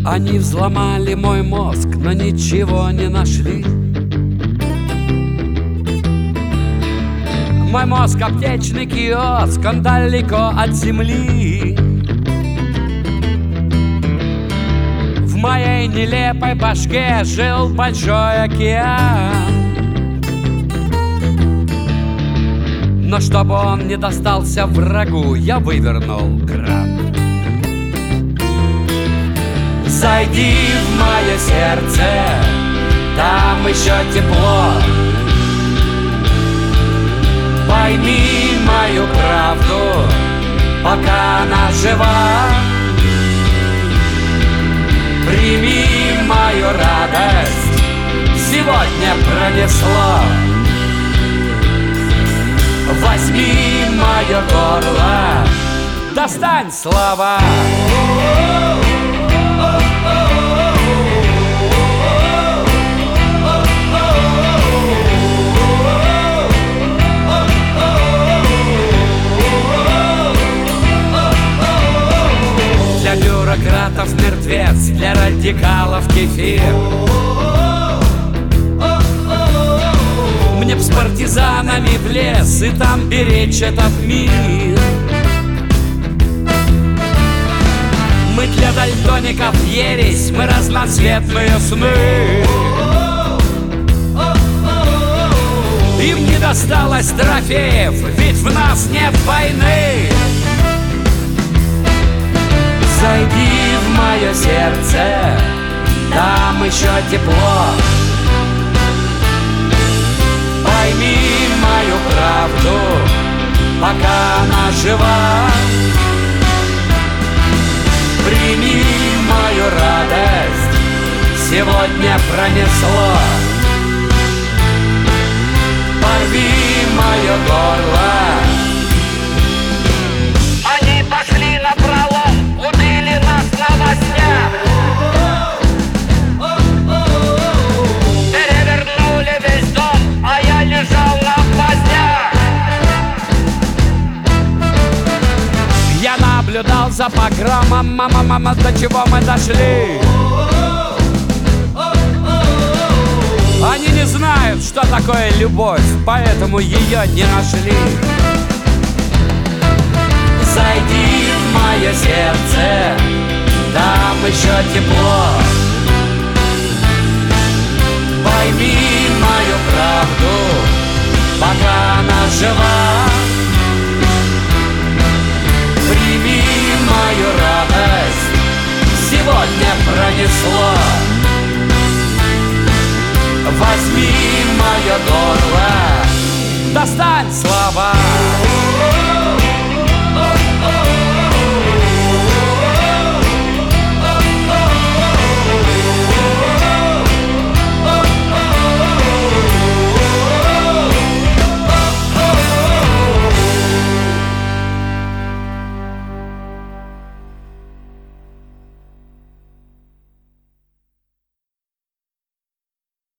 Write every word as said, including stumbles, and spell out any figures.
Они взломали мой мозг, но ничего не нашли. Мой мозг — аптечный киоск, он далеко от земли. В моей нелепой башке жил большой океан. Но чтобы он не достался врагу, я вывернул кран. Зайди в мое сердце, там еще тепло. Пойми мою правду, пока она жива. Прими мою радость, сегодня пронесло. Возьми мое горло, достань слова. Для бюрократов мертвец, для радикалов кефир. Мне б с партизанами в лес и там беречь этот мир. Мы для дальтоников ересь, мы разноцветные сны. Им не досталось трофеев, ведь в нас нет войны. Зайди в мое сердце, там еще тепло. Пойми мою правду, пока она жива. Прими мою радость, сегодня пронесло. Порви мое горло. Они пошли напролом, убили нас в новостях. Перевернули весь дом, а я лежал на гвоздях. Я наблюдал за погромом, мама, мама, до чего мы дошли. Они не знают, что такое любовь, поэтому ее не нашли. Зайди в мое сердце, там еще тепло. Пойми мою правду, пока она жива. Прими мою радость, сегодня пронесло. Возьми мое горло, достань слова.